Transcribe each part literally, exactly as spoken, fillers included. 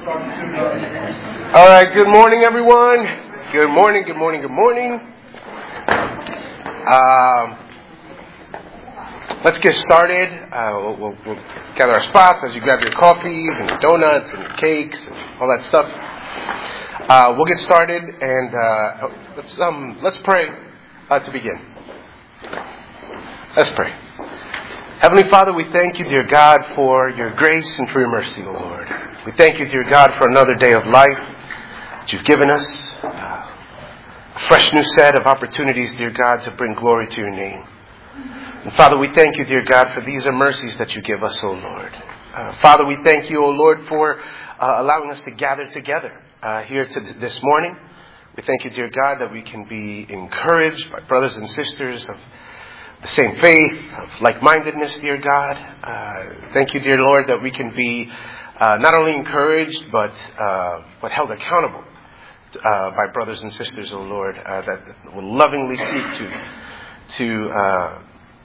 All right, good morning, everyone. Good morning, good morning, good morning. Um, let's get started. Uh, we'll, we'll, we'll gather our spots as you grab your coffees and your donuts and your cakes and all that stuff. Uh, we'll get started, and uh, let's um, let's pray uh, to begin. Let's pray. Heavenly Father, we thank you, dear God, for your grace and for your mercy, O Lord. We thank you, dear God, for another day of life that you've given us. Uh, a fresh new set of opportunities, dear God, to bring glory to your name. And Father, we thank you, dear God, for these are mercies that you give us, O Lord. Uh, Father, we thank you, O Lord, for uh, allowing us to gather together uh, here to th- this morning. We thank you, dear God, that we can be encouraged by brothers and sisters of the same faith, of like-mindedness, dear God. Uh, thank you, dear Lord, that we can be uh, not only encouraged, but uh, but held accountable uh, by brothers and sisters, O Lord, uh, that will lovingly seek to to uh,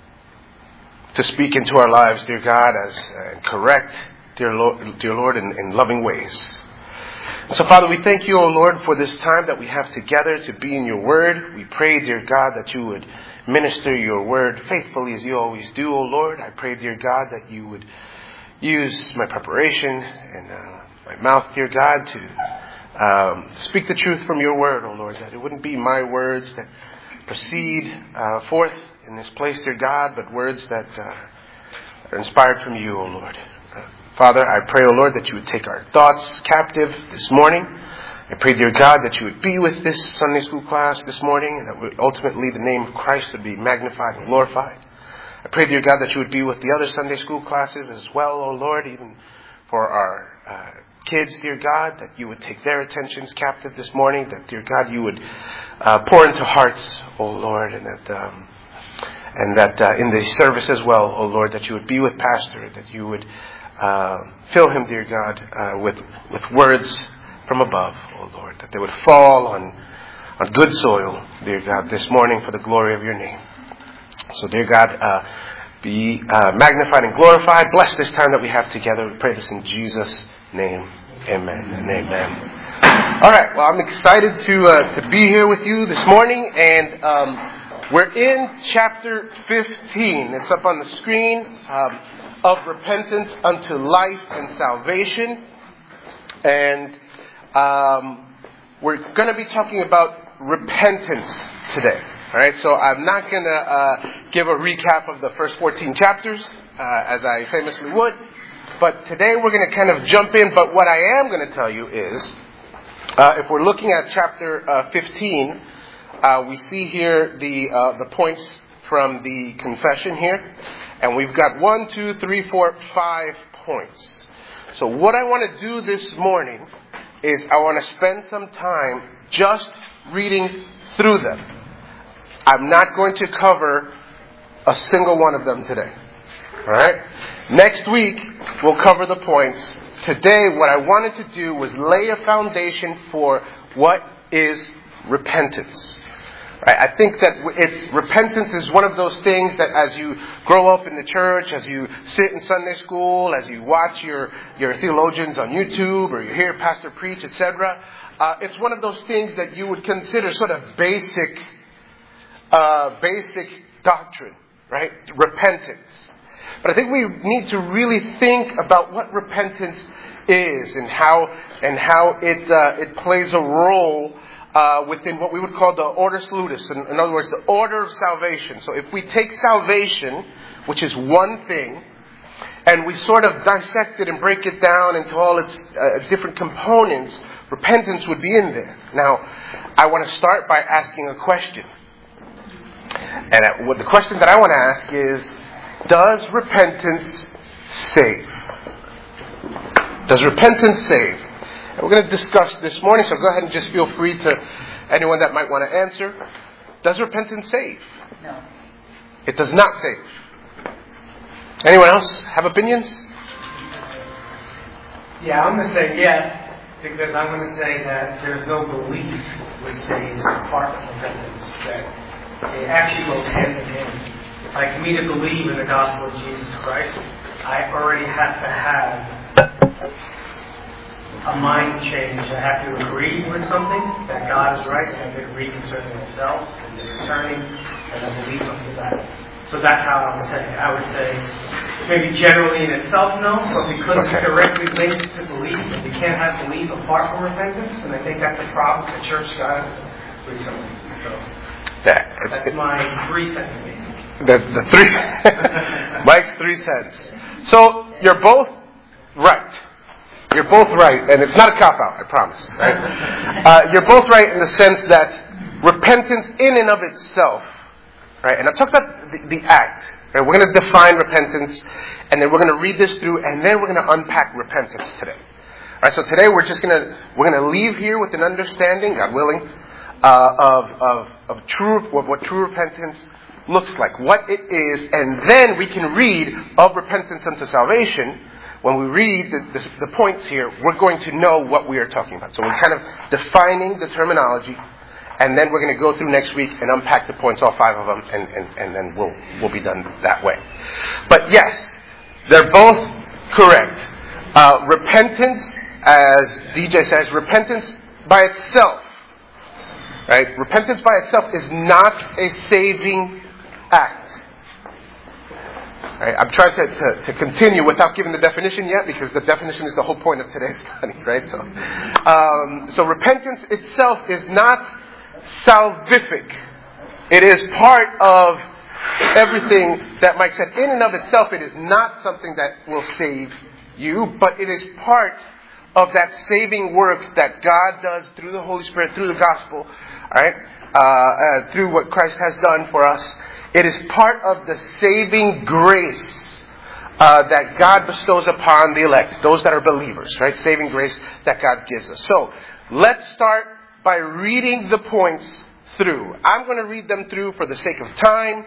to speak into our lives, dear God, as uh, correct, dear Lord, dear Lord, in, in loving ways. So, Father, we thank you, O Lord, for this time that we have together to be in your word. We pray, dear God, that you would minister your word faithfully as you always do, O Lord. I pray, dear God, that you would use my preparation and uh, my mouth, dear God, to um, speak the truth from your word, O Lord, that it wouldn't be my words that proceed uh, forth in this place, dear God, but words that uh, are inspired from you, O Lord. Uh, Father, I pray, O Lord, that you would take our thoughts captive this morning. I pray, dear God, that you would be with this Sunday school class this morning, and that would ultimately the name of Christ would be magnified and glorified. I pray, dear God, that you would be with the other Sunday school classes as well, O Lord, even for our uh, kids, dear God, that you would take their attentions captive this morning, that, dear God, you would uh, pour into hearts, O Lord, and that um, and that uh, in the service as well, O Lord, that you would be with Pastor, that you would uh, fill him, dear God, uh, with with words from above, O Lord, that they would fall on on good soil, dear God, this morning for the glory of your name. So, dear God, uh, be uh, magnified and glorified. Bless this time that we have together. We pray this in Jesus' name. Amen and amen. All right. Well, I'm excited to uh, to be here with you this morning, and um, we're in chapter fifteen. It's up on the screen. Um, of repentance unto life and salvation, and Um, we're going to be talking about repentance today. All right, so I'm not going to uh, give a recap of the first fourteen chapters, uh, as I famously would. But today we're going to kind of jump in. But what I am going to tell you is, uh, if we're looking at chapter uh, fifteen, uh, we see here the uh, the points from the confession here. And we've got one, two, three, four, five points. So what I want to do this morning is I want to spend some time just reading through them. I'm not going to cover a single one of them today. All right? Next week, we'll cover the points. Today, what I wanted to do was lay a foundation for what is repentance. Right? I think that it's repentance is one of those things that as you grow up in the church, as you sit in Sunday school, as you watch your, your theologians on YouTube, or you hear pastor preach, et cetera, uh, it's one of those things that you would consider sort of basic, uh, basic doctrine, right? Repentance. But I think we need to really think about what repentance is and how and how it uh, it plays a role Uh, within what we would call the ordo salutis. In, in other words, the order of salvation. So if we take salvation, which is one thing, and we sort of dissect it and break it down into all its uh, different components, repentance would be in there. Now, I want to start by asking a question. And uh, what the question that I want to ask is, does repentance save? Does repentance save? And we're going to discuss this morning, so go ahead and just feel free to anyone that might want to answer. Does repentance save? No. It does not save. Anyone else have opinions? Yeah, I'm going to say yes, because I'm going to say that there's no belief which saves apart from repentance. That it actually goes hand in hand. Like, for me to believe in the gospel of Jesus Christ, I already have to have a mind change. I have to agree with something, that God is right, and I have to agree concerning myself, and this turning, and I believe unto that. So that's how I would say it. I would say, maybe generally in itself, no, but because Okay. it's directly linked to belief, and you can't have belief apart from repentance, and I think that's the problem the church got recently. So That, that's my three cents, maybe. The, the three, Mike's three cents. So you're both right. You're both right, and it's not a cop-out, I promise. Right? Uh, you're both right in the sense that repentance in and of itself, right? And I talked about the, the act. Right? We're going to define repentance, and then we're going to read this through, and then we're going to unpack repentance today. All right. So today we're just going to we're going to leave here with an understanding, God willing, uh, of of of true what, what true repentance looks like, what it is, and then we can read of repentance unto salvation. When we read the, the, the points here, we're going to know what we are talking about. So we're kind of defining the terminology, and then we're going to go through next week and unpack the points, all five of them, and, and, and then we'll we'll be done that way. But yes, they're both correct. Uh, repentance, as D J says, repentance by itself, right? Repentance by itself is not a saving act. Right? I'm trying to, to, to continue without giving the definition yet, because the definition is the whole point of today's study, right? So, um, so repentance itself is not salvific. It is part of everything that Mike said. In and of itself, it is not something that will save you, but it is part of that saving work that God does through the Holy Spirit, through the gospel, all right? Uh, uh, through what Christ has done for us. It is part of the saving grace uh, that God bestows upon the elect, those that are believers, right? Saving grace that God gives us. So, let's start by reading the points through. I'm going to read them through for the sake of time,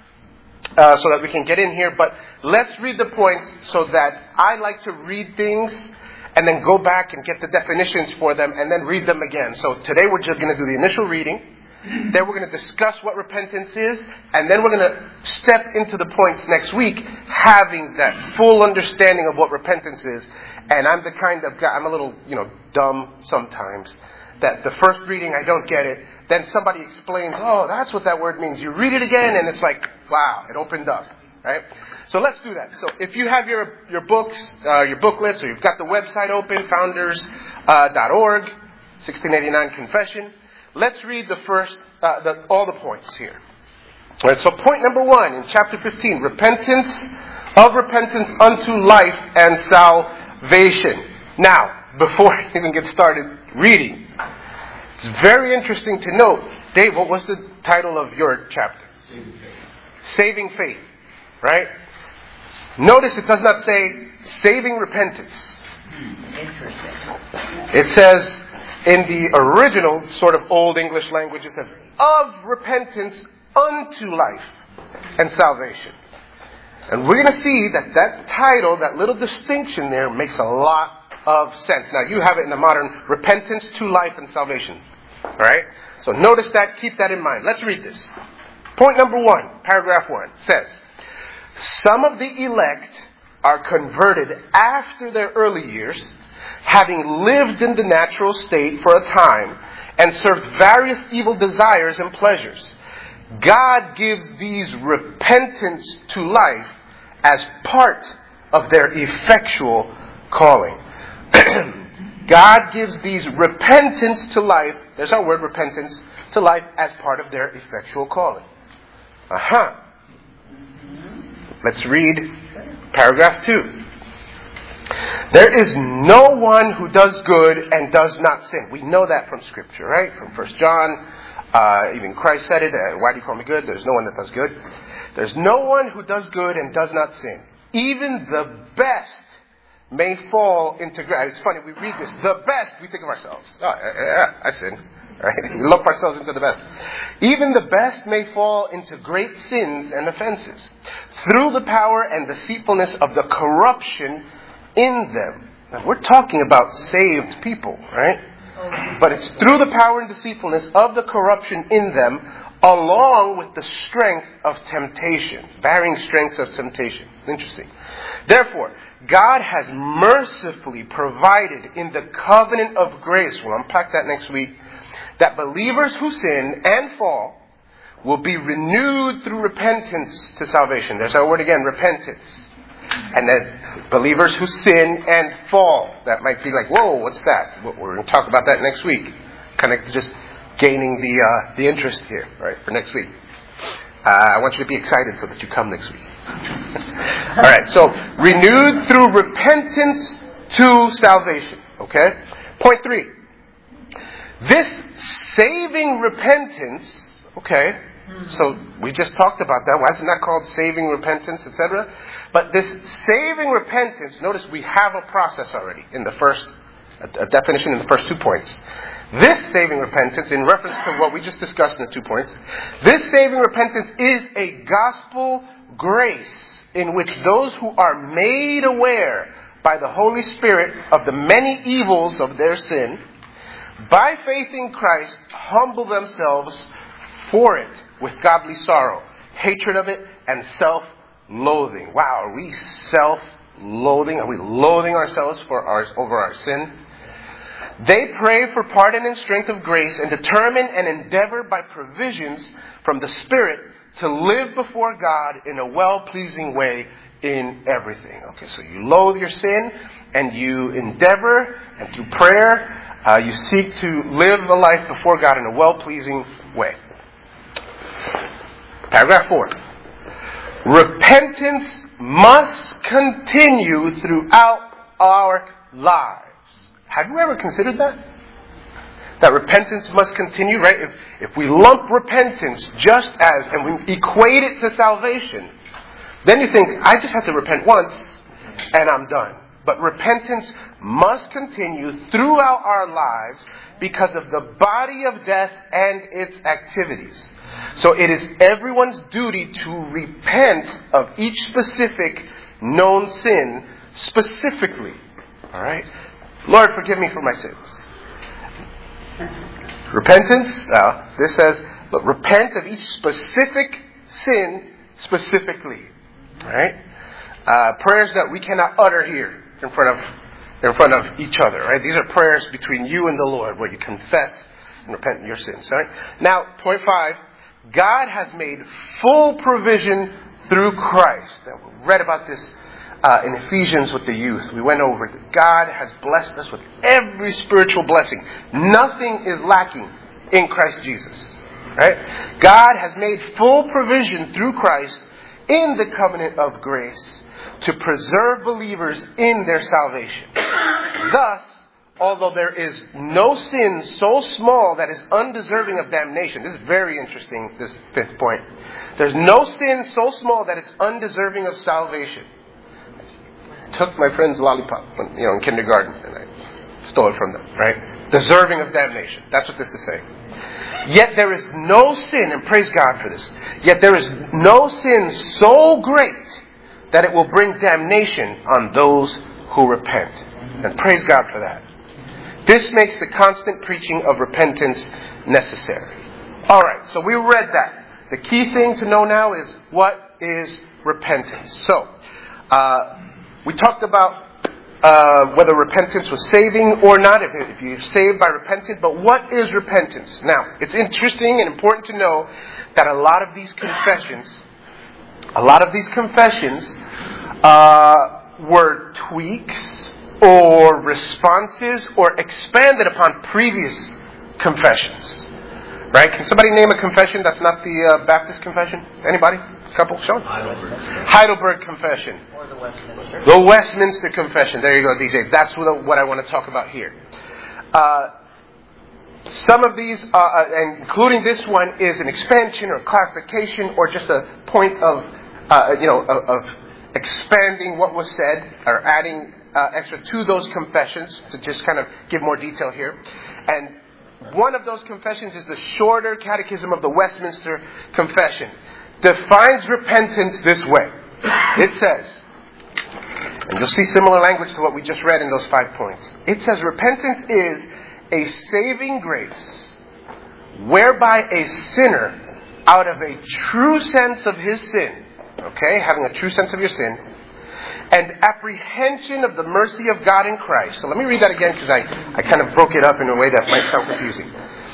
uh, so that we can get in here. But let's read the points so that I like to read things and then go back and get the definitions for them and then read them again. So today we're just going to do the initial reading. Then we're going to discuss what repentance is, and then we're going to step into the points next week, having that full understanding of what repentance is. And I'm the kind of guy, I'm a little, you know, dumb sometimes, that the first reading I don't get it, then somebody explains, oh, that's what that word means. You read it again, and it's like, wow, it opened up, right? So let's do that. So if you have your your books, uh, your booklets, or you've got the website open, founders dot org, sixteen eighty-nine Confession. Let's read the first, uh, the, all the points here. All right, so point number one in chapter fifteen, repentance, of repentance unto life and salvation. Now, before I even get started reading, it's very interesting to note, Dave, what was the title of your chapter? Saving faith. Saving faith, right? Notice it does not say saving repentance. Interesting. It says, in the original sort of old English language, it says, of repentance unto life and salvation. And we're going to see that that title, that little distinction there, makes a lot of sense. Now, you have it in the modern, repentance to life and salvation. All right? So notice that, keep that in mind. Let's read this. Point number one, paragraph one, says, some of the elect are converted after their early years, having lived in the natural state for a time and served various evil desires and pleasures. God gives these repentance to life as part of their effectual calling. God gives these repentance to life, there's our word, repentance, to life as part of their effectual calling. Aha. Let's read paragraph two. There is no one who does good and does not sin. We know that from Scripture, right? From First John, uh, even Christ said it, uh, why do you call me good? There's no one that does good. There's no one who does good and does not sin. Even the best may fall into grace. It's funny, we read this, the best, we think of ourselves. Oh, yeah, I sin. Right? We lump ourselves into the best. Even the best may fall into great sins and offenses through the power and deceitfulness of the corruption in them. Now, we're talking about saved people, right? But it's through the power and deceitfulness of the corruption in them, along with the strength of temptation. Varying strengths of temptation. Interesting. Therefore, God has mercifully provided in the covenant of grace, we'll unpack that next week, that believers who sin and fall will be renewed through repentance to salvation. There's our word again, repentance. And that believers who sin and fall, that might be like, whoa, what's that? We're going to talk about that next week. Kind of just gaining the uh, the interest here, right, for next week. Uh, I want you to be excited so that you come next week. All right, so renewed through repentance to salvation. Okay? Point three. This saving repentance, okay, so we just talked about that. Why is it not called saving repentance, et cetera? But this saving repentance, notice we have a process already in the first, a, a definition in the first two points. This saving repentance, in reference to what we just discussed in the two points, this saving repentance is a gospel grace in which those who are made aware by the Holy Spirit of the many evils of their sin, by faith in Christ, humble themselves for it with godly sorrow, hatred of it, and self-loathing. Wow, are we self-loathing? Are we loathing ourselves for our, over our sin? They pray for pardon and strength of grace and determine and endeavor by provisions from the Spirit to live before God in a well-pleasing way in everything. Okay, so you loathe your sin and you endeavor, and through prayer, uh, you seek to live a life before God in a well-pleasing way. Paragraph four. Repentance must continue throughout our lives. Have you ever considered that? That repentance must continue, right? If, if we lump repentance just as, and we equate it to salvation, then you think, I just have to repent once and I'm done. But repentance must continue throughout our lives because of the body of death and its activities. So it is everyone's duty to repent of each specific known sin specifically. All right? Lord, forgive me for my sins. Repentance, uh, this says, but repent of each specific sin specifically. All right? Uh, prayers that we cannot utter here in front of in front of each other. Right? These are prayers between you and the Lord where you confess and repent of your sins. All right? Now, point five. God has made full provision through Christ. Now, we read about this uh, in Ephesians with the youth. We went over that God has blessed us with every spiritual blessing. Nothing is lacking in Christ Jesus. Right? God has made full provision through Christ in the covenant of grace to preserve believers in their salvation. Thus, although there is no sin so small that is undeserving of damnation. This is very interesting, this fifth point. There's no sin so small that it's undeserving of salvation. I took my friend's lollipop, when, you know, in kindergarten, and I stole it from them, right? Deserving of damnation. That's what this is saying. Yet there is no sin, and praise God for this, yet there is no sin so great that it will bring damnation on those who repent. And praise God for that. This makes the constant preaching of repentance necessary. All right, so we read that. The key thing to know now is what is repentance. So, uh, we talked about uh, whether repentance was saving or not, if, if you're saved by repentance. But what is repentance? Now, it's interesting and important to know that a lot of these confessions, a lot of these confessions uh, were tweaks or responses or expanded upon previous confessions. Right? Can somebody name a confession that's not the uh, Baptist confession? Anybody? A couple? Sean? Heidelberg. Heidelberg Confession. Or the Westminster. The Westminster Confession. There you go, D J. That's what, what I want to talk about here. Uh, some of these, uh, uh, including this one, is an expansion or clarification or just a point of, uh, you know, of, of expanding what was said or adding Uh, extra to those confessions, to just kind of give more detail here. And one of those confessions is the Shorter Catechism of the Westminster Confession. Defines repentance this way. It says, and you'll see similar language to what we just read in those five points. It says repentance is a saving grace whereby a sinner out of a true sense of his sin, okay, having a true sense of your sin, and apprehension of the mercy of God in Christ. So let me read that again because I, I kind of broke it up in a way that might sound confusing.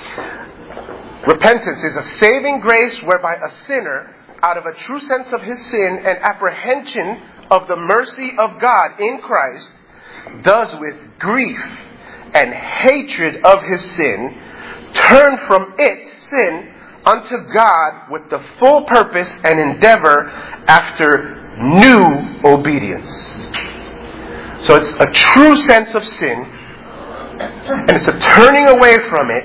Repentance is a saving grace whereby a sinner, out of a true sense of his sin and apprehension of the mercy of God in Christ, does with grief and hatred of his sin, turn from it, sin, unto God with the full purpose and endeavor after new obedience. So it's a true sense of sin, and it's a turning away from it,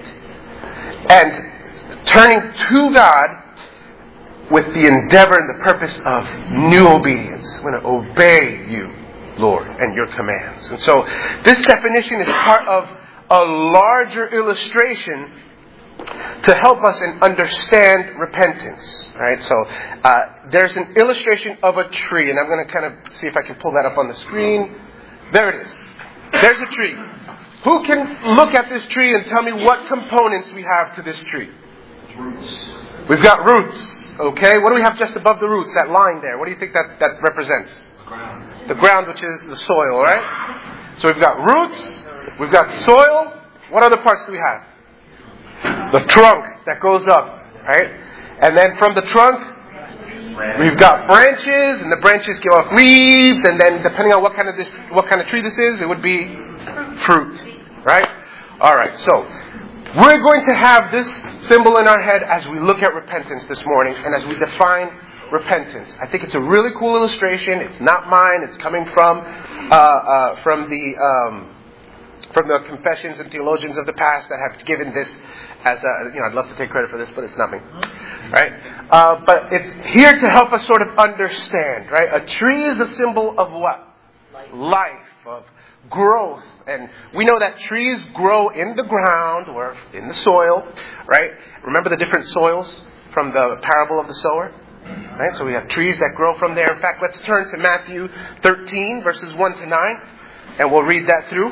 and turning to God with the endeavor and the purpose of new obedience. I'm going to obey you, Lord, and your commands. And so this definition is part of a larger illustration to help us in understand repentance. Right? So uh, there's an illustration of a tree, and I'm going to kind of see if I can pull that up on the screen. There it is. There's a tree. Who can look at this tree and tell me what components we have to this tree? Roots. We've got roots. Okay, what do we have just above the roots? That line there. What do you think that, that represents? The ground. The ground, which is the soil, right? So we've got roots. We've got soil. What other parts do we have? The trunk that goes up, right? And then from the trunk, we've got branches, and the branches give off leaves, and then depending on what kind of this, what kind of tree this is, it would be fruit, right? All right. So we're going to have this symbol in our head as we look at repentance this morning, and as we define repentance. I think it's a really cool illustration. It's not mine. It's coming from uh, uh, from the um, from the confessions and theologians of the past that have given this as a, you know, I'd love to take credit for this, but it's not me. Right? Uh, but it's here to help us sort of understand, right? A tree is a symbol of what? Life. Life, of growth. And we know that trees grow in the ground or in the soil, right? Remember the different soils from the parable of the sower? Right? So we have trees that grow from there. In fact, let's turn to Matthew thirteen, verses one to nine, and we'll read that through.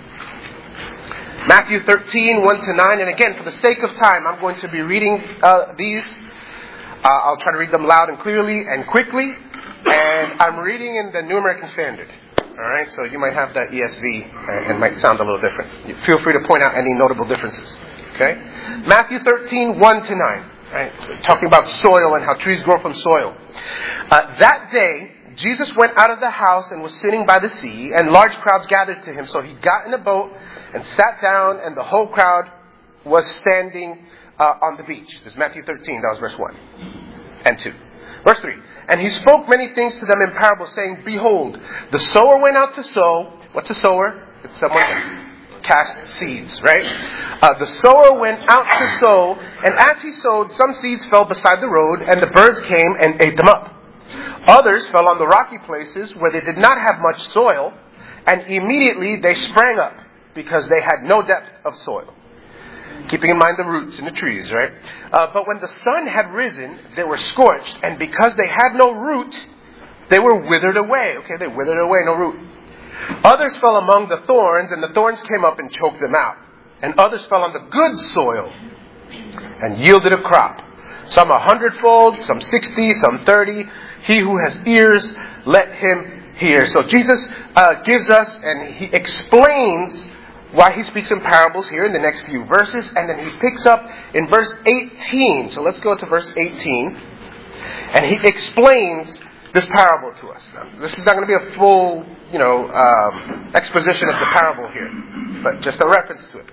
Matthew thirteen, one to nine. And again, for the sake of time, I'm going to be reading uh, these. Uh, I'll try to read them loud and clearly and quickly. And I'm reading in the New American Standard. All right, so you might have that E S V and it might sound a little different. You feel free to point out any notable differences. Okay? Matthew thirteen, one to nine. Right? So talking about soil and how trees grow from soil. Uh, that day, Jesus went out of the house and was sitting by the sea, and large crowds gathered to him. So he got in a boat and sat down, and the whole crowd was standing uh, on the beach. This is Matthew thirteen, that was verse one and two. Verse three. And he spoke many things to them in parables, saying, Behold, the sower went out to sow. What's a sower? It's someone that casts seeds, right? Uh, the sower went out to sow, and as he sowed, some seeds fell beside the road, and the birds came and ate them up. Others fell on the rocky places where they did not have much soil, and immediately they sprang up, because they had no depth of soil. Keeping in mind the roots in the trees, right? Uh, but when the sun had risen, they were scorched, and because they had no root, they were withered away. Okay, they withered away, no root. Others fell among the thorns, and the thorns came up and choked them out. And others fell on the good soil and yielded a crop. Some a hundredfold, some sixty, some thirty. He who has ears, let him hear. So Jesus uh, gives us, and he explains why he speaks in parables here in the next few verses, and then he picks up in verse eighteen. So let's go to verse eighteen. And he explains this parable to us. Now, this is not going to be a full, you know, um, exposition of the parable here, but just a reference to it.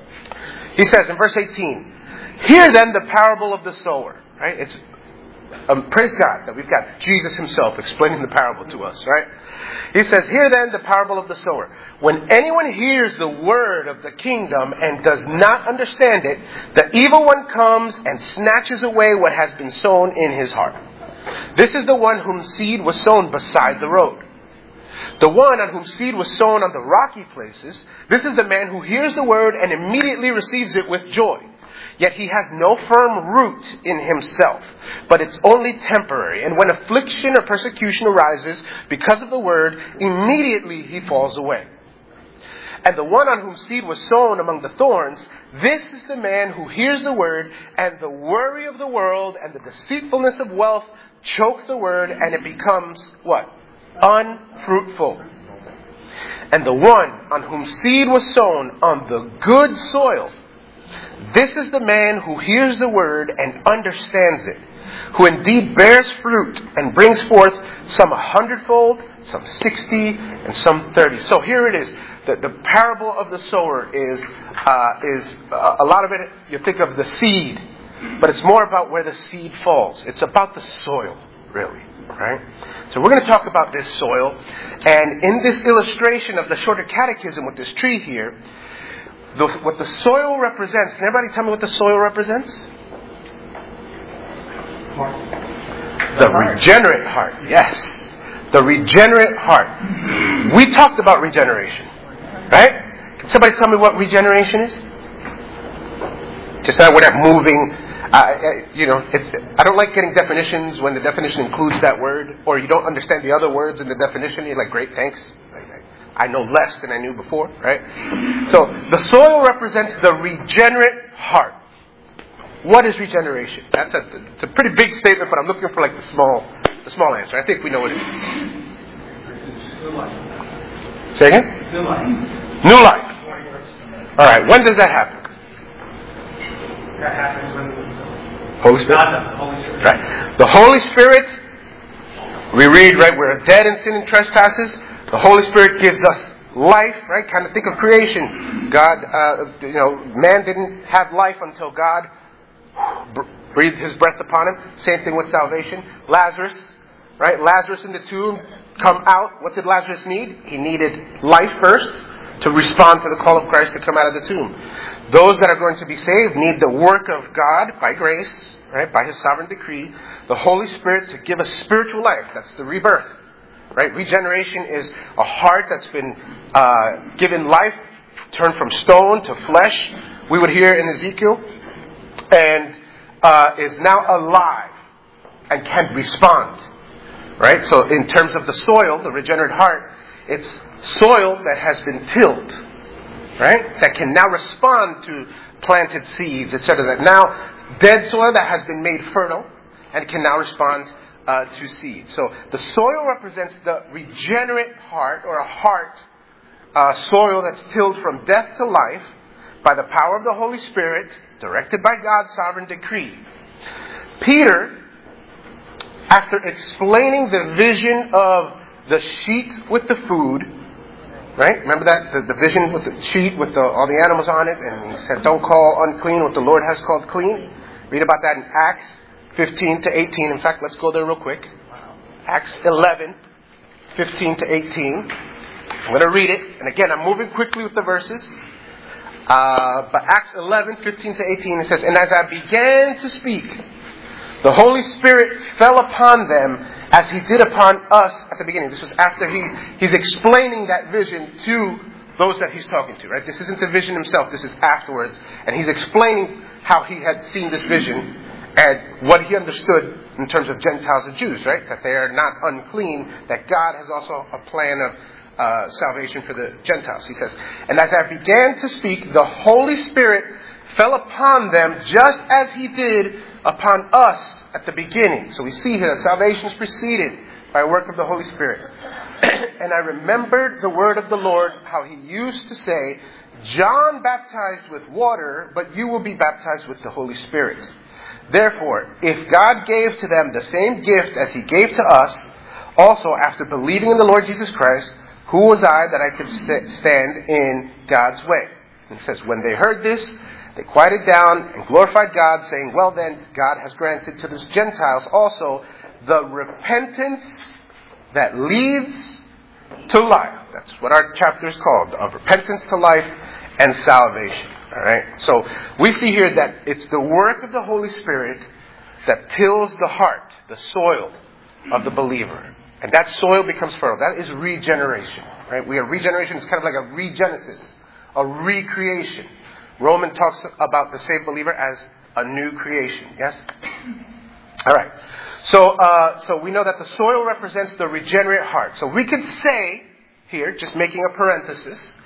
He says in verse eighteen, Hear then the parable of the sower. Right? It's um, praise God that we've got Jesus himself explaining the parable to us, right? He says, Hear then the parable of the sower. When anyone hears the word of the kingdom and does not understand it, the evil one comes and snatches away what has been sown in his heart. This is the one whom seed was sown beside the road. The one on whom seed was sown on the rocky places, this is the man who hears the word and immediately receives it with joy. Yet he has no firm root in himself, but it's only temporary. And when affliction or persecution arises because of the word, immediately he falls away. And the one on whom seed was sown among the thorns, this is the man who hears the word, and the worry of the world and the deceitfulness of wealth choke the word, and it becomes what? Unfruitful. And the one on whom seed was sown on the good soil, this is the man who hears the word and understands it, who indeed bears fruit and brings forth some a hundredfold, some sixty, and some thirty. So here it is. The, the parable of the sower is, uh, is uh, a lot of it, you think of the seed, but it's more about where the seed falls. It's about the soil, really. Right? So we're going to talk about this soil. And in this illustration of the Shorter Catechism with this tree here, the, what the soil represents, can everybody tell me what the soil represents? The regenerate heart. Yes. The regenerate heart. We talked about regeneration. Right? Can somebody tell me what regeneration is? Just that we're not moving. Uh, you know, it's, I don't like getting definitions when the definition includes that word, or you don't understand the other words in the definition. You're like, great, thanks. I, I know less than I knew before, right? So the soil represents the regenerate heart. What is regeneration? That's a, it's a pretty big statement, but I'm looking for like the small, the small answer. I think we know what it is. New life. Say again? New life. New life. All right. When does that happen? That happens when Holy Spirit. God does, the Holy Spirit. Right. The Holy Spirit, we read, right, we're dead in sin and trespasses. The Holy Spirit gives us life, right? Kind of think of creation. God, uh, you know, man didn't have life until God breathed his breath upon him. Same thing with salvation. Lazarus, right? Lazarus in the tomb, come out. What did Lazarus need? He needed life first to respond to the call of Christ to come out of the tomb. Those that are going to be saved need the work of God by grace, right, by His sovereign decree, the Holy Spirit to give us spiritual life. That's the rebirth, right? Regeneration is a heart that's been uh, given life, turned from stone to flesh. We would hear in Ezekiel, and uh, is now alive and can respond, right? So in terms of the soil, the regenerate heart, it's soil that has been tilled. Right? That can now respond to planted seeds, et cetera. That now dead soil that has been made fertile and can now respond uh, to seeds. So the soil represents the regenerate heart, or a heart, uh, soil that's tilled from death to life by the power of the Holy Spirit, directed by God's sovereign decree. Peter, after explaining the vision of the sheet with the food, right? Remember that? The, the vision with the sheet with the, all the animals on it. And he said, don't call unclean what the Lord has called clean. Read about that in Acts fifteen to eighteen. In fact, let's go there real quick. Acts eleven, fifteen to eighteen. I'm going to read it. And again, I'm moving quickly with the verses. Uh, but Acts eleven, fifteen to eighteen, it says, and as I began to speak, the Holy Spirit fell upon them as He did upon us at the beginning. This was after he's, he's explaining that vision to those that He's talking to, right? This isn't the vision Himself, this is afterwards. And He's explaining how He had seen this vision and what He understood in terms of Gentiles and Jews, right? That they are not unclean, that God has also a plan of uh, salvation for the Gentiles. He says, and as I began to speak, the Holy Spirit fell upon them just as He did upon us at the beginning. So we see here that salvation is preceded by a work of the Holy Spirit. And I remembered the word of the Lord, how He used to say, John baptized with water, but you will be baptized with the Holy Spirit. Therefore, if God gave to them the same gift as He gave to us, also after believing in the Lord Jesus Christ, who was I that I could st- stand in God's way? And it says, when they heard this, they quieted down and glorified God, saying, well then, God has granted to the Gentiles also the repentance that leads to life. That's what our chapter is called, of repentance to life and salvation. All right. So we see here that it's the work of the Holy Spirit that tills the heart, the soil of the believer. And that soil becomes fertile. That is regeneration. Right? We are regeneration. It's kind of like a regenesis, a recreation. Romans talks about the saved believer as a new creation. Yes? All right. So, uh, so we know that the soil represents the regenerate heart. So we could say here, just making a parenthesis,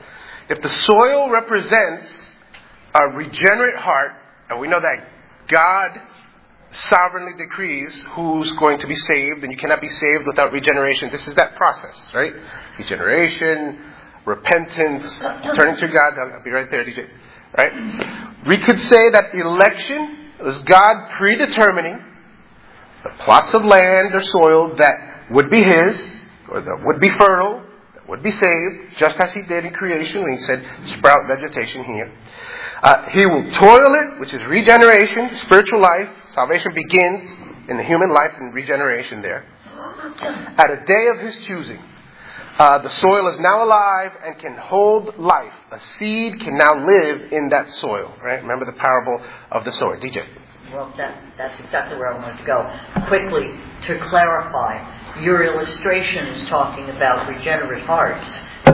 If the soil represents a regenerate heart, and we know that God sovereignly decrees who's going to be saved, and you cannot be saved without regeneration. This is that process, right? Regeneration, repentance, turning to God. I'll be right there, D J. Right? We could say that election is God predetermining the plots of land or soil that would be His, or that would be fertile, that would be saved, just as He did in creation when He said, sprout vegetation here. Uh, he will toil it, which is regeneration, spiritual life. Salvation begins in the human life and regeneration there. At a day of His choosing, uh, the soil is now alive and can hold life. A seed can now live in that soil. Right? Remember the parable of the sower. D J. Well, that, that's exactly where I wanted to go. Quickly, to clarify, your illustration is talking about regenerate hearts.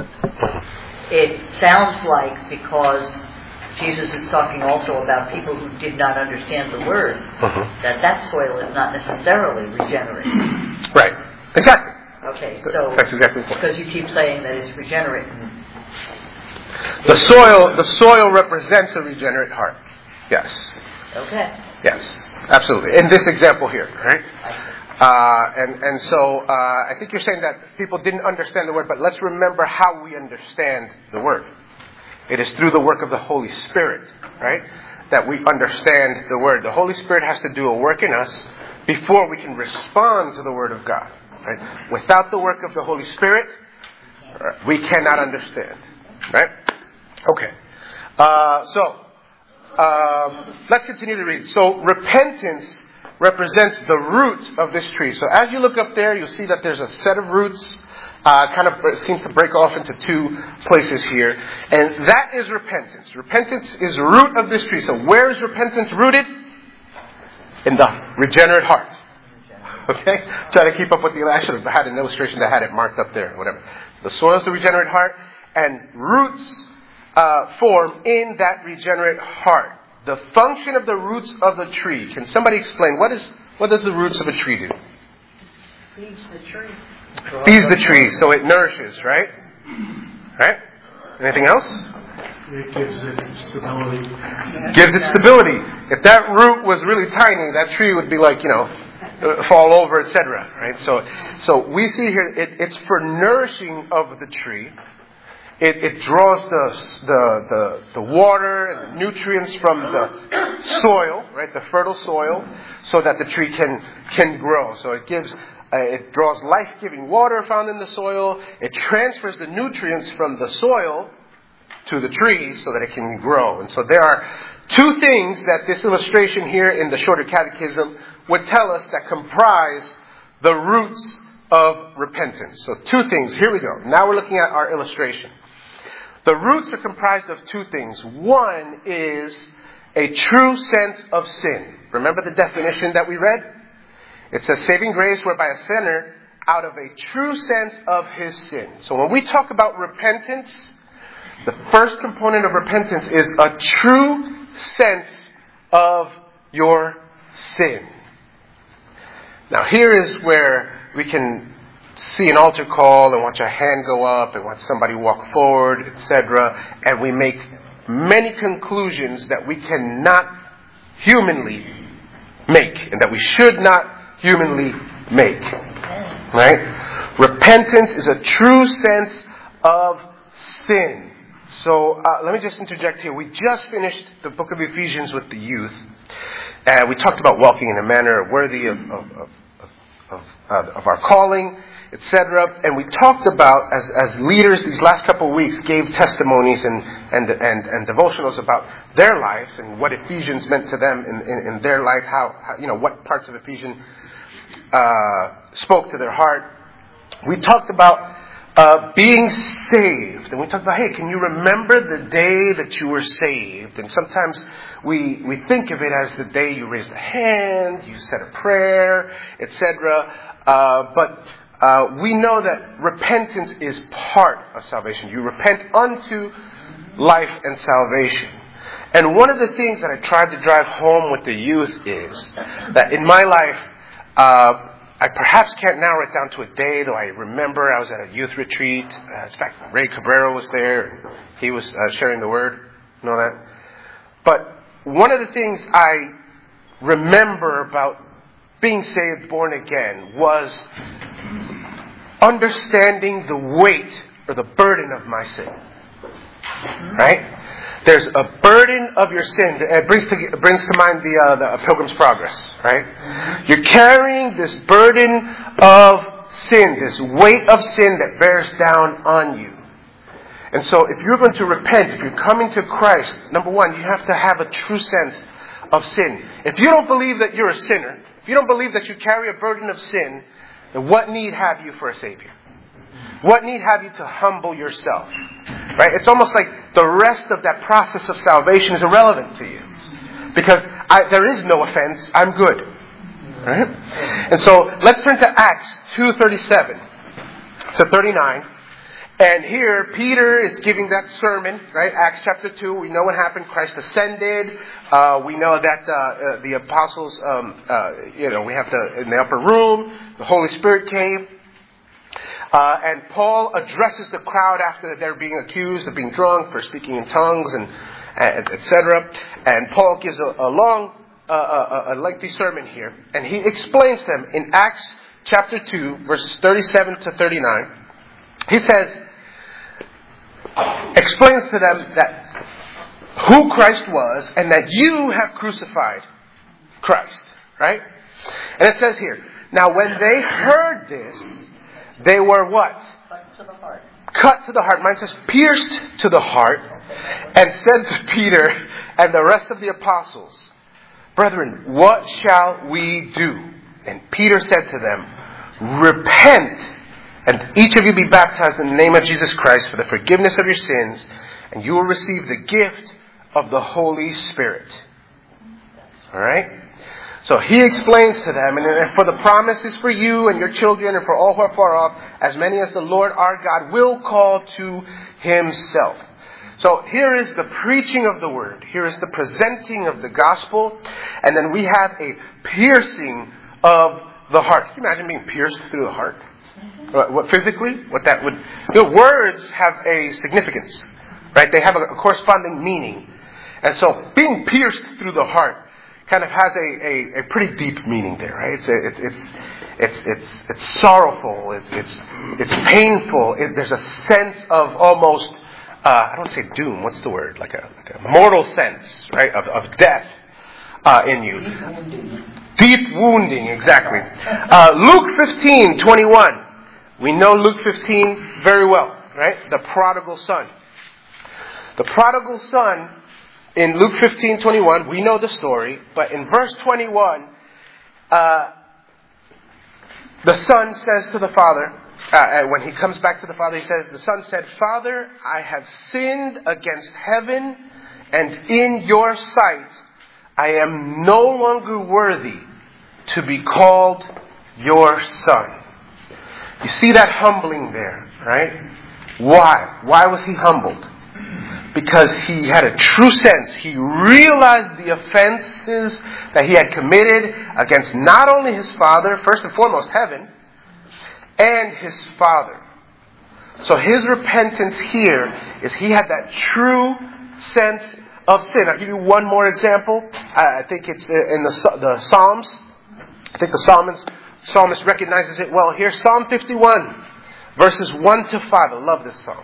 It sounds like because Jesus is talking also about people who did not understand the word, uh-huh. that that soil is not necessarily regenerate. Right. Exactly. Okay, so that's exactly the point. Because you keep saying that it's regenerate. The soil, the soil represents a regenerate heart. Yes. Okay. Yes, absolutely. In this example here, right? Uh, and and so uh, I think you're saying that people didn't understand the word, but let's remember how we understand the word. It is through the work of the Holy Spirit, right, that we understand the Word. The Holy Spirit has to do a work in us before we can respond to the Word of God. Right? Without the work of the Holy Spirit, we cannot understand. Right? Okay. Uh, so, um, let's continue to read. So, repentance represents the root of this tree. So, as you look up there, you'll see that there's a set of roots. Uh, kind of seems to break off into two places here. And that is repentance. Repentance is the root of this tree. So where is repentance rooted? In the regenerate heart. Okay? Try to keep up with the, I should have had an illustration that had it marked up there, whatever. The soil is the regenerate heart, and roots uh, form in that regenerate heart. The function of the roots of the tree. Can somebody explain, what is what does the roots of a tree do? Feeds the tree. Feeds the tree, so it nourishes, right? Right? Anything else? It gives it stability. Gives it stability. If that root was really tiny, that tree would be like, you know, fall over, et cetera. Right? So, so we see here, it, it's for nourishing of the tree. It, it draws the, the the the water and the nutrients from the soil, right, the fertile soil, so that the tree can can grow. So it gives. Uh, it draws life-giving water found in the soil. It transfers the nutrients from the soil to the tree so that it can grow. And so there are two things that this illustration here in the Shorter Catechism would tell us that comprise the roots of repentance. So two things. Here we go. Now we're looking at our illustration. The roots are comprised of two things. One is a true sense of sin. Remember the definition that we read? It says saving grace whereby a sinner out of a true sense of his sin. So when we talk about repentance, the first component of repentance is a true sense of your sin. Now here is where we can see an altar call and watch a hand go up and watch somebody walk forward, et cetera, and we make many conclusions that we cannot humanly make and that we should not humanly make. Right? Repentance is a true sense of sin. So uh, let me just interject here. We just finished the book of Ephesians with the youth. And we talked about walking in a manner worthy of, of, of, of, uh, of our calling, et cetera. And we talked about, as, as leaders these last couple of weeks, gave testimonies and, and, and, and devotionals about their lives and what Ephesians meant to them in, in, in their life, how, how, you know, what parts of Ephesians uh, spoke to their heart. We talked about uh, being saved. And we talked about, hey, can you remember the day that you were saved? And sometimes we we think of it as the day you raised a hand, you said a prayer, et cetera. Uh, but uh, we know that repentance is part of salvation. You repent unto life and salvation. And one of the things that I tried to drive home with the youth is that in my life, uh, I perhaps can't narrow it down to a day, though I remember I was at a youth retreat. Uh, in fact, Ray Cabrera was there. And he was uh, sharing the word. You know that? But one of the things I remember about being saved, born again, was understanding the weight or the burden of my sin. Right? There's a burden of your sin. It brings to, it brings to mind the, uh, the Pilgrim's Progress, right? You're carrying this burden of sin, this weight of sin that bears down on you. And so if you're going to repent, if you're coming to Christ, number one, you have to have a true sense of sin. If you don't believe that you're a sinner, if you don't believe that you carry a burden of sin, then what need have you for a Savior? What need have you to humble yourself? Right? It's almost like the rest of that process of salvation is irrelevant to you. Because I, there is no offense. I'm good. Right? And so let's turn to Acts two thirty-seven to thirty-nine. And here Peter is giving that sermon, right? Acts chapter two. We know what happened. Christ ascended. Uh, we know that uh, uh, the apostles, um, uh, you know, we have the in the upper room. The Holy Spirit came. Uh, and Paul addresses the crowd after they're being accused of being drunk for speaking in tongues and et cetera. And Paul gives a, a long, uh, a, a lengthy sermon here, and he explains them in Acts chapter two, verses thirty-seven to thirty-nine. He says, explains to them that who Christ was and that you have crucified Christ, right? And it says here, now when they heard this, they were what? Cut to the heart. Cut to the heart. Mine says pierced to the heart. And said to Peter and the rest of the apostles, brethren, what shall we do? And Peter said to them, repent, and each of you be baptized in the name of Jesus Christ for the forgiveness of your sins, and you will receive the gift of the Holy Spirit. Alright? So he explains to them, and for the promise is for you and your children and for all who are far off, as many as the Lord our God will call to himself. So here is the preaching of the word. Here is the presenting of the gospel. And then we have a piercing of the heart. Can you imagine being pierced through the heart? What, what physically? What that would... The words have a significance, right? They have a, a corresponding meaning. And so being pierced through the heart kind of has a, a, a pretty deep meaning there, right? It's a, it's it's it's it's it's sorrowful. It's it's it's painful. It, there's a sense of almost uh, I don't say doom. What's the word? Like a, like a mortal sense, right? Of of death uh, in you. Deep wounding. Deep wounding, exactly. Uh, Luke fifteen twenty-one. We know Luke fifteen very well, right? The prodigal son. The prodigal son. In Luke fifteen twenty-one, we know the story, but in verse twenty-one, uh, the son says to the father, uh, when he comes back to the father, he says, the son said, Father, I have sinned against heaven and in your sight. I am no longer worthy to be called your son. You see that humbling there, right? Why? Why was he humbled? Because he had a true sense. He realized the offenses that he had committed against not only his father, first and foremost heaven, and his father. So his repentance here is he had that true sense of sin. I'll give you one more example. I think it's in the, the Psalms. I think the psalmist, psalmist recognizes it well here. Psalm fifty-one, verses one to five. I love this psalm.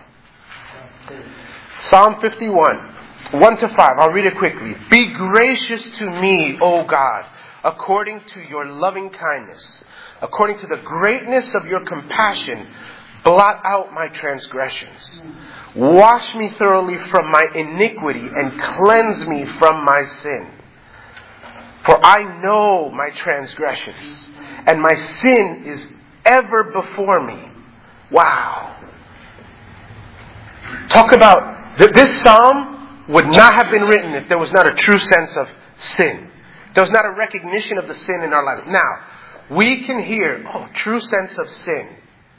Psalm fifty-one, one to five. I'll read it quickly. Be gracious to me, O God, according to your loving kindness. According to the greatness of your compassion, blot out my transgressions. Wash me thoroughly from my iniquity and cleanse me from my sin. For I know my transgressions, and my sin is ever before me. Wow. Talk about... This psalm would not have been written if there was not a true sense of sin. There was not a recognition of the sin in our lives. Now, we can hear, oh, true sense of sin.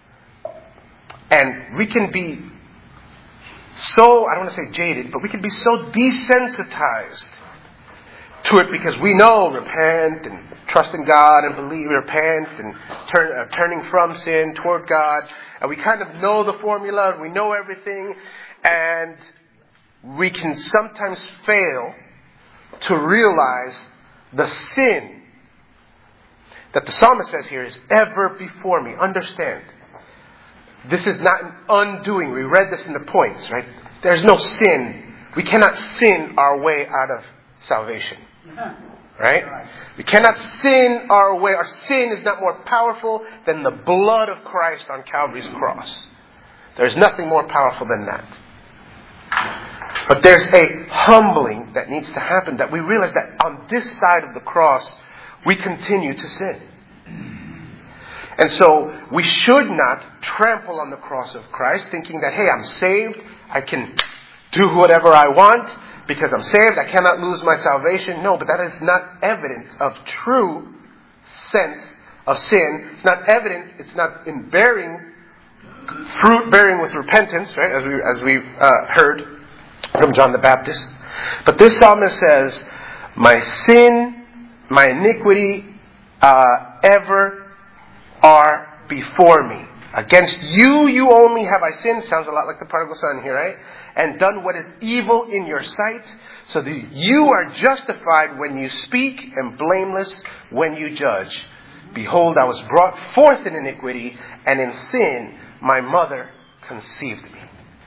And we can be so, I don't want to say jaded, but we can be so desensitized to it because we know repent and trust in God and believe, repent and turn, uh, turning from sin toward God. And we kind of know the formula and we know everything. And we can sometimes fail to realize the sin that the psalmist says here is ever before me. Understand, this is not an undoing. We read this in the points, right? There's no sin. We cannot sin our way out of salvation. Right? We cannot sin our way. Our sin is not more powerful than the blood of Christ on Calvary's cross. There's nothing more powerful than that. But there's a humbling that needs to happen, that we realize that on this side of the cross, we continue to sin. And so we should not trample on the cross of Christ thinking that, hey, I'm saved, I can do whatever I want because I'm saved, I cannot lose my salvation. No, but that is not evidence of true sense of sin. It's not evidence, it's not in bearing, fruit bearing with repentance, right, as we as we uh, heard from John the Baptist. But this psalmist says, my sin, my iniquity, uh, ever are before me. Against you, you only have I sinned. Sounds a lot like the prodigal son here, right? And done what is evil in your sight, so that you are justified when you speak and blameless when you judge. Behold, I was brought forth in iniquity, and in sin my mother conceived me.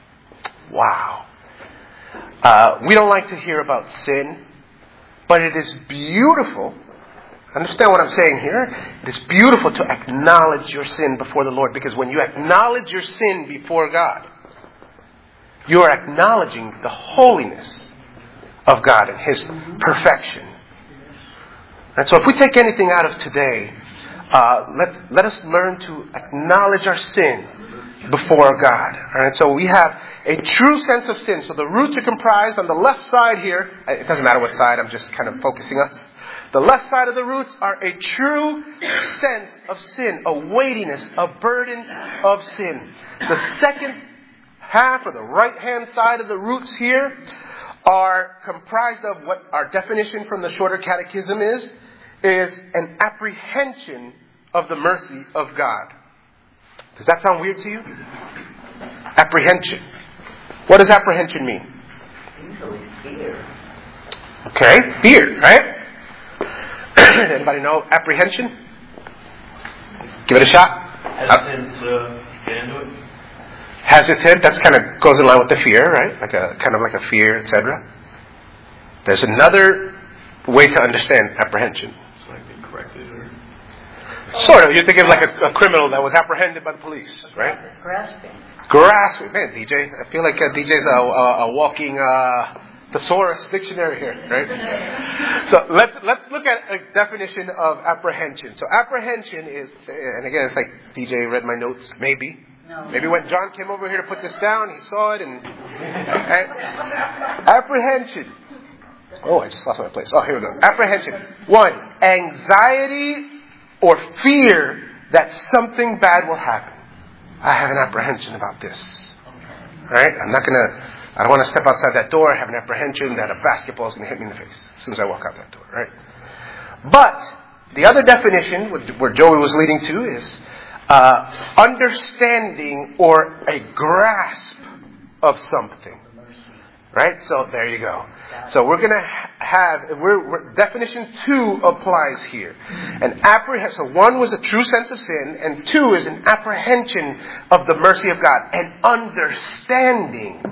Wow. Uh, we don't like to hear about sin, but it is beautiful. Understand what I'm saying here? It is beautiful to acknowledge your sin before the Lord, because when you acknowledge your sin before God, you are acknowledging the holiness of God and His perfection. And so if we take anything out of today, uh, let, let us learn to acknowledge our sin before God. All right? So we have a true sense of sin. So the roots are comprised on the left side here. It doesn't matter what side, I'm just kind of focusing us. The left side of the roots are a true sense of sin, a weightiness, a burden of sin. The second half, or the right-hand side of the roots here, are comprised of what our definition from the Shorter Catechism is, is an apprehension of the mercy of God. Does that sound weird to you? Apprehension. What does apprehension mean? Usually fear. Okay, fear, right? Anybody know apprehension? Give it a shot. Hesitant to get into it. Hesitant, that's kind of goes in line with the fear, right? Like a kind of like a fear, et cetera. There's another way to understand apprehension. So like be corrected or Sort of. You think of like a, a criminal that was apprehended by the police, right? Grasping. Grasping. Man, D J, I feel like uh, D J's a, a, a walking uh, thesaurus dictionary here, right? So let's let's look at a definition of apprehension. So apprehension is, and again, it's like D J read my notes, maybe. No. Maybe when John came over here to put this down, he saw it and, and apprehension. Oh, I just lost my place. Oh, here we go. Apprehension. One, anxiety or fear that something bad will happen. I have an apprehension about this. Right? I'm not going to, I don't want to step outside that door. I have an apprehension that a basketball is going to hit me in the face as soon as I walk out that door. Right? But the other definition, where Joey was leading to, is uh, understanding or a grasp of something. Right? So there you go. So we're going to have, we're, we're, definition two applies here. An appreh- so one was a true sense of sin, and two is an apprehension of the mercy of God. An understanding.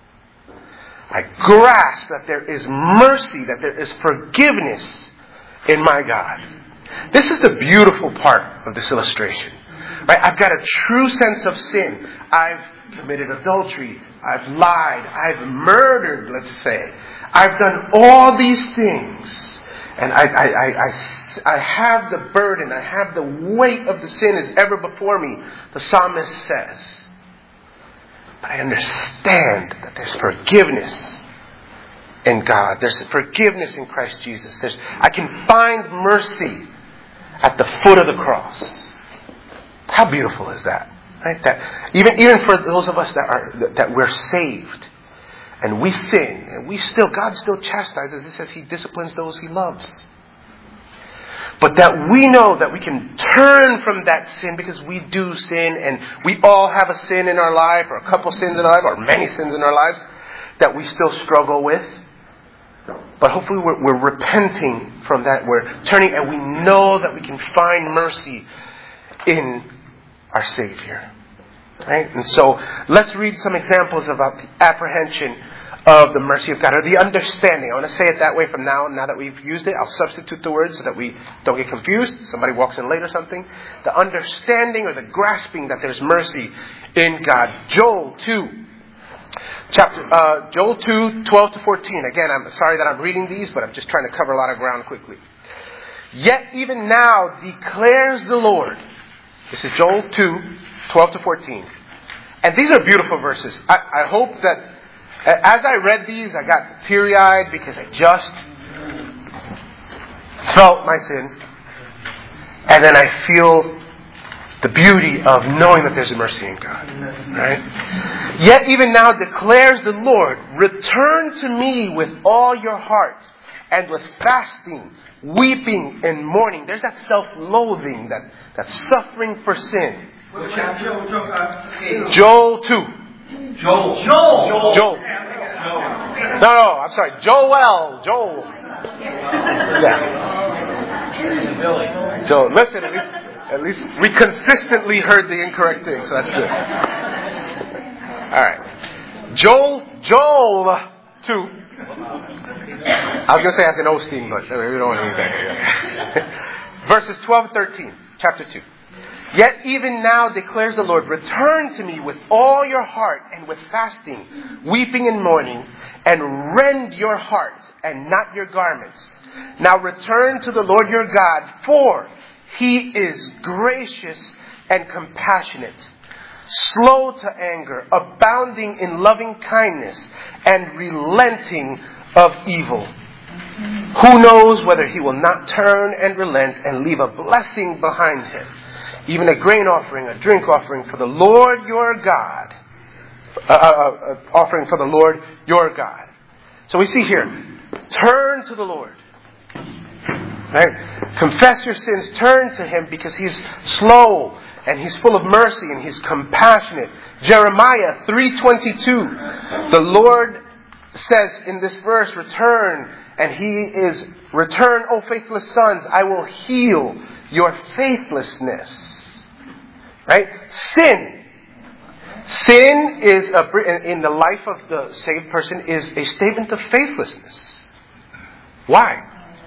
I grasp that there is mercy, that there is forgiveness in my God. This is the beautiful part of this illustration. Right? I've got a true sense of sin. I've committed adultery. I've lied. I've murdered, let's say. I've done all these things. And I, I, I, I, I have the burden. I have the weight of the sin is ever before me. The psalmist says. But I understand that there's forgiveness in God. There's forgiveness in Christ Jesus. There's, I can find mercy at the foot of the cross. How beautiful is that? Right? That even even for those of us that are that we're saved, and we sin, and we still, God still chastises. It says He disciplines those He loves. But that we know that we can turn from that sin, because we do sin, and we all have a sin in our life, or a couple sins in our life, or many sins in our lives that we still struggle with. But hopefully we're, we're repenting from that. We're turning, and we know that we can find mercy in our Savior. Right? And so let's read some examples about the apprehension of the mercy of God, or the understanding. I want to say it that way from now on. Now that we've used it, I'll substitute the word so that we don't get confused. Somebody walks in late or something. The understanding or the grasping that there's mercy in God. Joel two. Chapter uh, Joel two, twelve to fourteen. Again, I'm sorry that I'm reading these, but I'm just trying to cover a lot of ground quickly. Yet even now declares the Lord. This is Joel two, twelve to fourteen. And these are beautiful verses. I, I hope that as I read these, I got teary-eyed because I just felt my sin. And then I feel the beauty of knowing that there's a mercy in God. Right? Yet even now declares the Lord, return to me with all your heart, and with fasting, weeping, and mourning. There's that self-loathing, that, that suffering for sin. Joel two. Joel. Joel. Joel. No, no, I'm sorry. Joel. Joel. Yeah. So listen, at least, at least we consistently heard the incorrect thing, so that's good. All right. Joel. Joel two. I was going to say Anthony Osteen, but we don't want to use that. Verses twelve and thirteen, chapter two. Yet even now declares the Lord, return to me with all your heart, and with fasting, weeping and mourning, and rend your heart and not your garments. Now return to the Lord your God, for He is gracious and compassionate, slow to anger, abounding in loving kindness, and relenting of evil. Who knows whether He will not turn and relent and leave a blessing behind Him, even a grain offering, a drink offering for the Lord your God. Uh, uh, uh, offering for the Lord your God. So we see here, turn to the Lord. Right? Confess your sins, turn to Him, because He's slow and He's full of mercy and He's compassionate. Jeremiah three twenty-two. The Lord says in this verse, return, and He is, return, O faithless sons, I will heal your faithlessness. Right? Sin. Sin is, a, in the life of the saved person, is a statement of faithlessness. Why?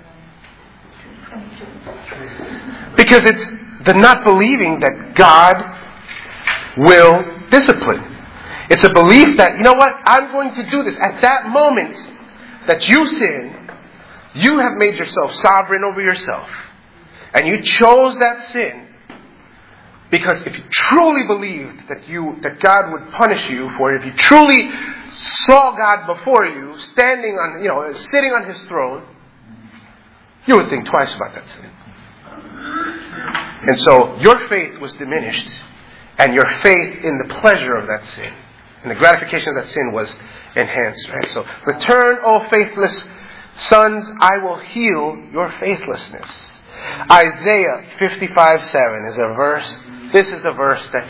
Because it's the not believing that God will discipline. It's a belief that, you know what, I'm going to do this. At that moment that you sin, you have made yourself sovereign over yourself. And you chose that sin because if you truly believed that you that God would punish you for it, if you truly saw God before you, standing on, you know, sitting on His throne, you would think twice about that sin. And so your faith was diminished, and your faith in the pleasure of that sin, and the gratification of that sin, was enhanced. Right? So, return, O faithless sons, I will heal your faithlessness. Isaiah fifty-five seven is a verse. This is the verse that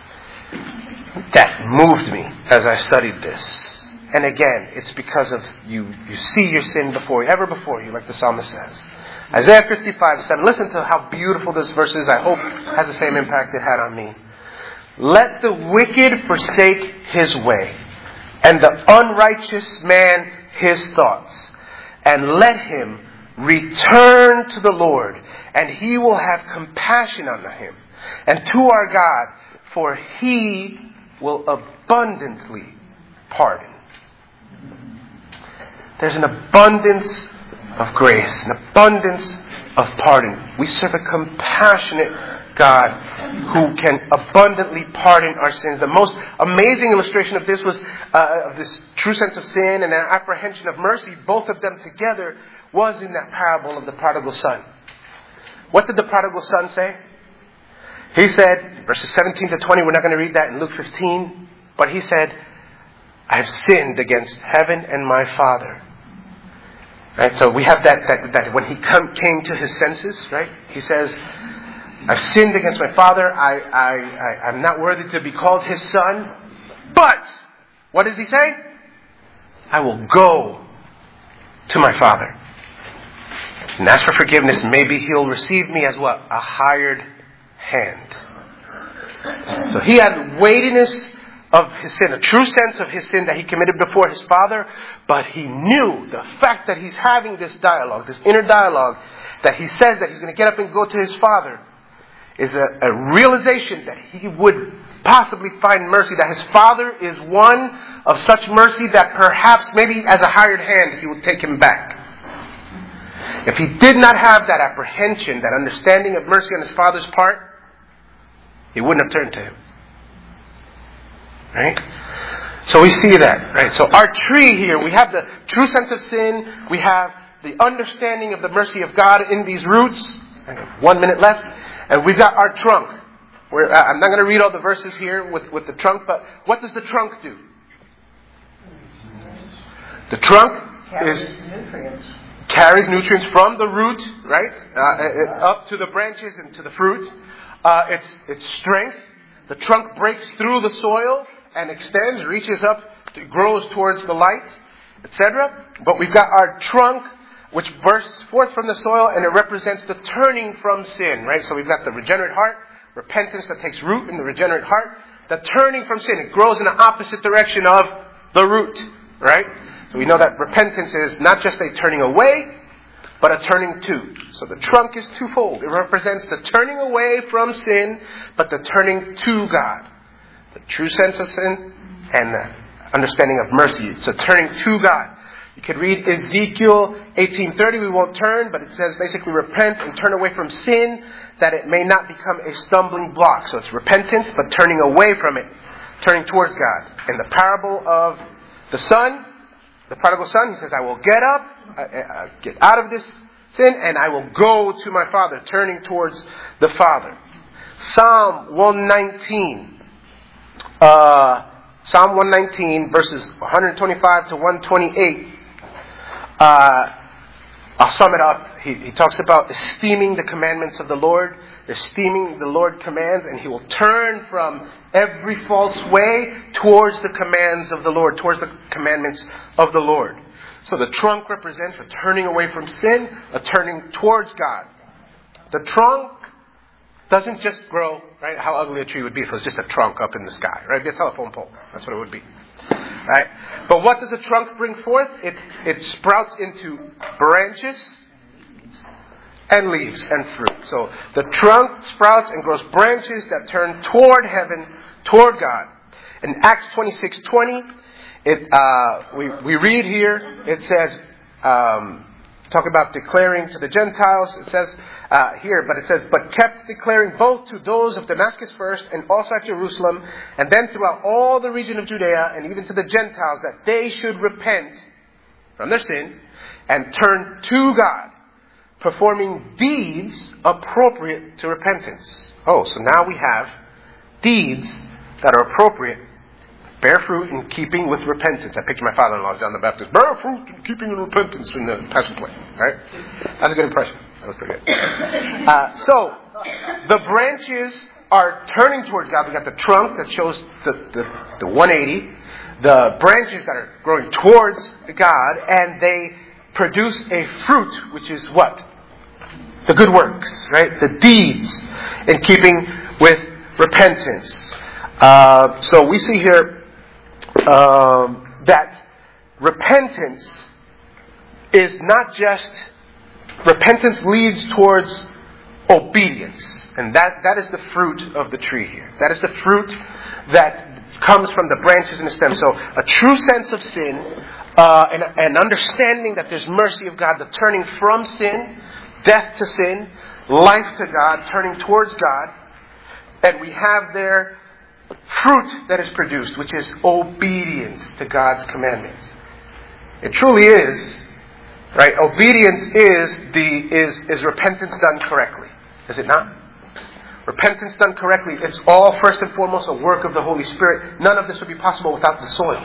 that moved me as I studied this. And again, it's because of you. You see your sin before you, ever before you, like the psalmist says. Isaiah fifty-five seven. Listen to how beautiful this verse is. I hope it has the same impact it had on me. Let the wicked forsake his way, and the unrighteous man his thoughts, and let him return to the Lord, and He will have compassion on him, and to our God, for He will abundantly pardon. There's an abundance of grace, an abundance of pardon. We serve a compassionate God who can abundantly pardon our sins. The most amazing illustration of this was uh, of this true sense of sin and an apprehension of mercy, both of them together, was in that parable of the prodigal son. What did the prodigal son say? He said, verses seventeen to twenty, we're not going to read that in Luke fifteen, but he said, I have sinned against heaven and my Father. Right? So we have that, that, that when he come, came to his senses, right? He says, I've sinned against my Father. I, I, I, I'm not worthy to be called his son. But, what does he say? I will go to my Father and ask for forgiveness. Maybe he'll receive me as what? A hired hand. So he had weightiness of his sin, a true sense of his sin that he committed before his Father, but he knew the fact that he's having this dialogue, this inner dialogue, that he says that he's going to get up and go to his Father, is a, a realization that he would possibly find mercy, that his Father is one of such mercy that perhaps maybe as a hired hand he will take him back. If he did not have that apprehension, that understanding of mercy on his Father's part, he wouldn't have turned to him. Right? So we see that, right? So our tree here, we have the true sense of sin, we have the understanding of the mercy of God in these roots. I have one minute left. And we've got our trunk. We're, uh, I'm not going to read all the verses here with, with the trunk, but what does the trunk do? The trunk Carries is nutrients. carries nutrients from the root, right, uh, up to the branches and to the fruit. Uh, it's it's strength. The trunk breaks through the soil and extends, reaches up, grows towards the light, et cetera. But we've got our trunk, which bursts forth from the soil, and it represents the turning from sin, right? So we've got the regenerate heart, repentance that takes root in the regenerate heart, the turning from sin. It grows in the opposite direction of the root, right? So we know that repentance is not just a turning away, but a turning to. So the trunk is twofold. It represents the turning away from sin, but the turning to God. The true sense of sin and the understanding of mercy. It's a turning to God. You could read Ezekiel eighteen thirty. We won't turn, but it says basically repent and turn away from sin that it may not become a stumbling block. So it's repentance, but turning away from it, turning towards God. In the parable of the son, the prodigal son, he says, I will get up, uh, uh, get out of this sin, and I will go to my Father, turning towards the Father. Psalm one nineteen. Uh, Psalm one nineteen, verses one twenty-five to one twenty-eight. Uh, I'll sum it up. He, he talks about esteeming the commandments of the Lord, esteeming the Lord commands, and he will turn from every false way towards the commands of the Lord, towards the commandments of the Lord. So the trunk represents a turning away from sin, a turning towards God. The trunk doesn't just grow, right? How ugly a tree would be if it was just a trunk up in the sky, right? It'd be a telephone pole. That's what it would be. Right? But what does a trunk bring forth? It it sprouts into branches and leaves and fruit. So the trunk sprouts and grows branches that turn toward heaven, toward God. In Acts twenty-six twenty, it uh, we we read here. It says, um, talk about declaring to the Gentiles. It says uh, here, but it says, but kept declaring both to those of Damascus first, and also at Jerusalem, and then throughout all the region of Judea, and even to the Gentiles, that they should repent from their sin and turn to God, performing deeds appropriate to repentance. Oh, so now we have deeds that are appropriate, bear fruit in keeping with repentance. I picture my father-in-law, John the Baptist, bear fruit in keeping in repentance in the passageway. Right? That's a good impression. That was pretty good. Uh, so, the branches are turning towards God. We got the trunk that shows the, the, the one eighty, the branches that are growing towards God, and they produce a fruit, which is what? The good works, right? The deeds in keeping with repentance. Uh, so we see here um, that repentance is not just, repentance leads towards obedience. And that, that is the fruit of the tree here. That is the fruit that comes from the branches and the stems. So a true sense of sin, uh, and an understanding that there's mercy of God, the turning from sin, death to sin, life to God, turning towards God. And we have there fruit that is produced, which is obedience to God's commandments. It truly is, right? Obedience is the is is repentance done correctly. Is it not? Repentance done correctly, it's all first and foremost a work of the Holy Spirit. None of this would be possible without the soil.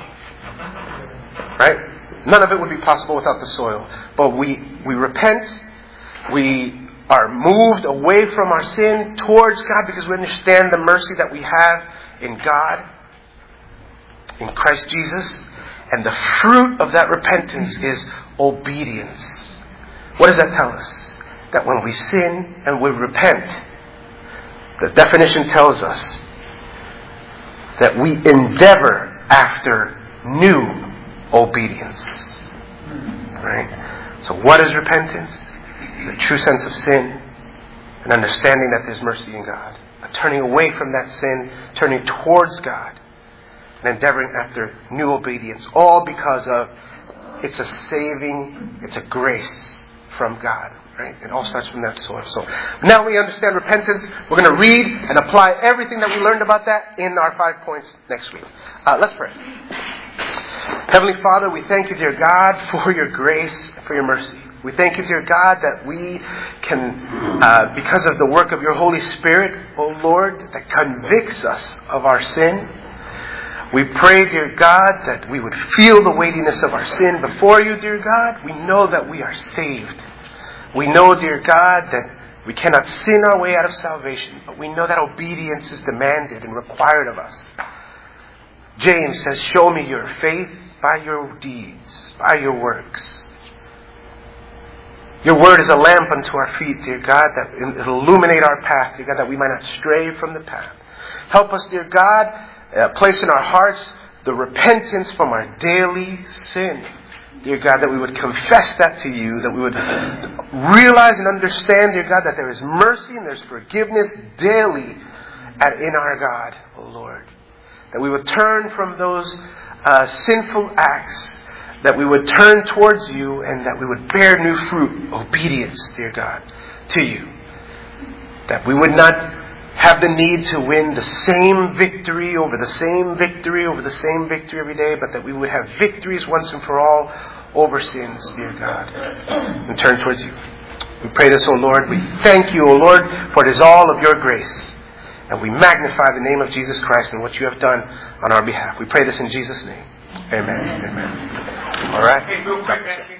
Right? None of it would be possible without the soil. But we, we repent. We are moved away from our sin towards God because we understand the mercy that we have in God, in Christ Jesus. And the fruit of that repentance is obedience. What does that tell us? That when we sin and we repent, the definition tells us that we endeavor after new obedience. Right? So what is repentance? The true sense of sin, an understanding that there's mercy in God, a turning away from that sin, turning towards God, and endeavoring after new obedience, all because of it's a saving, it's a grace from God. Right? It all starts from that source. So now we understand repentance. We're going to read and apply everything that we learned about that in our five points next week. Uh, let's pray. Heavenly Father, we thank you, dear God, for your grace, for your mercy. We thank you, dear God, that we can, uh, because of the work of your Holy Spirit, O Lord, that convicts us of our sin. We pray, dear God, that we would feel the weightiness of our sin before you, dear God. We know that we are saved. We know, dear God, that we cannot sin our way out of salvation, but we know that obedience is demanded and required of us. James says, show me your faith by your deeds, by your works. Your word is a lamp unto our feet, dear God, that it'll illuminate our path, dear God, that we might not stray from the path. Help us, dear God, uh, place in our hearts the repentance from our daily sin. Dear God, that we would confess that to you, that we would realize and understand, dear God, that there is mercy and there's forgiveness daily at, in our God, O Lord. That we would turn from those uh, sinful acts, that we would turn towards you, and that we would bear new fruit, obedience, dear God, to you. That we would not have the need to win the same victory over the same victory over the same victory every day, but that we would have victories once and for all over sins, dear God, and turn towards you. We pray this, O Lord. We thank you, O Lord, for it is all of your grace. And we magnify the name of Jesus Christ and what you have done on our behalf. We pray this in Jesus' name. Amen. Amen. All right. Hey, real quick,